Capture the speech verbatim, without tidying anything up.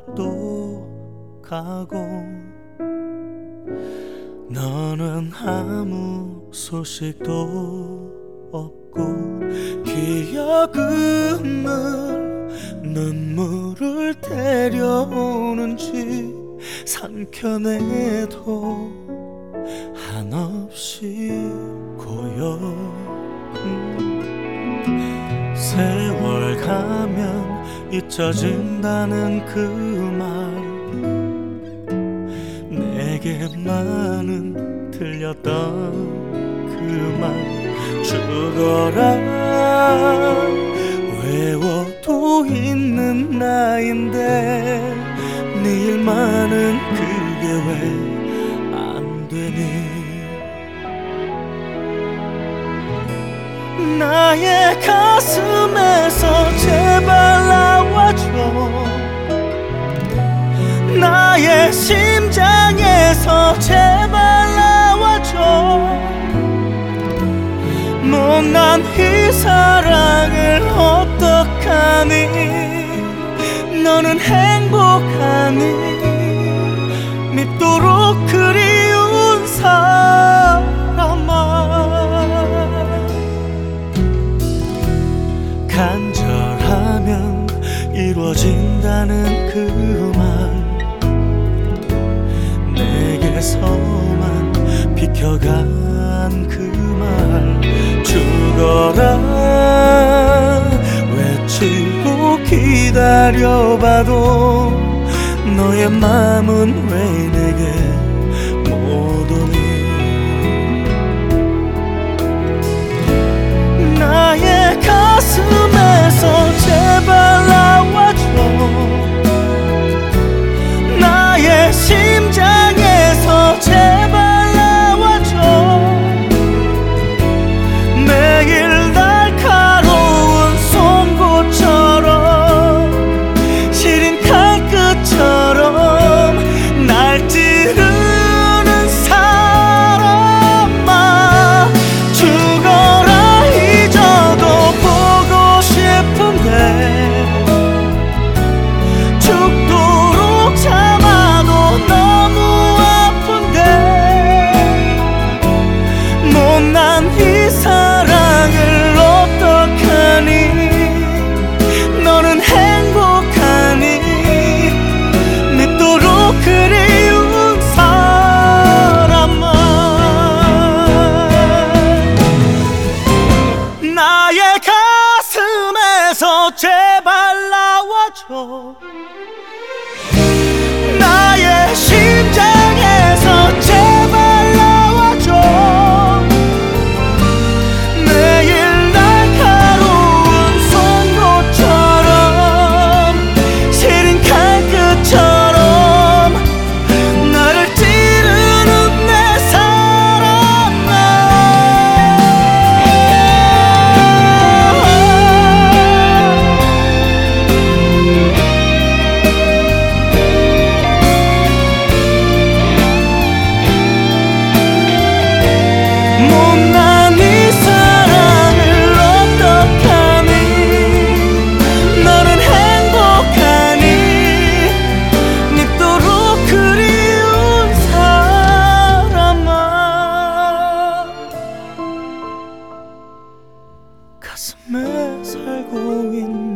또 가고 너는 아무 소식도 없고 기억은 늘 눈물을 데려오는지 삼켜내도 한없이 고요. 음. 세월 가면 잊혀진다는 그 말 내게만은 들렸던 그 말 죽어라 외워도 있는 나인데 네 일만은 그게 왜 안 되니. 나의 가슴에서 제발 나와줘. 나의 심장에서 제발 나와줘. 못난 이 사랑을 어떡하니. 너는 행복하니. 믿도록 그리운 사람아. 간절하면 이루어진다는 그 말 내게서만 비켜간 그 말 죽어라 외치고 기다려봐도 너의 맘은 왜 내게 못 오니. 나의 가슴에서 제발 나와줘. 나의 심장에서 제발 나와줘. 매일 날카로운 송곳처럼 시린 칼끝처럼 날 찌르는 사람아. 죽어라 잊어도 보고 싶은데 죽도록 참아도 너무 아픈데 못난 이 사랑을 어떡하니. 너는 행복하니. 믿도록 그리운 사람아. 나의 가슴에서 제발 나와줘. 나의 심장에서 제발 나와줘. 매일 날카로운 송곳처럼 시린 칼끝처럼 나를 찌르는 내 사랑아. 못난 이 사랑을 어떡하니. 너는 행복하니. 믿도록 그리운 사람아. 가슴에 살고 있는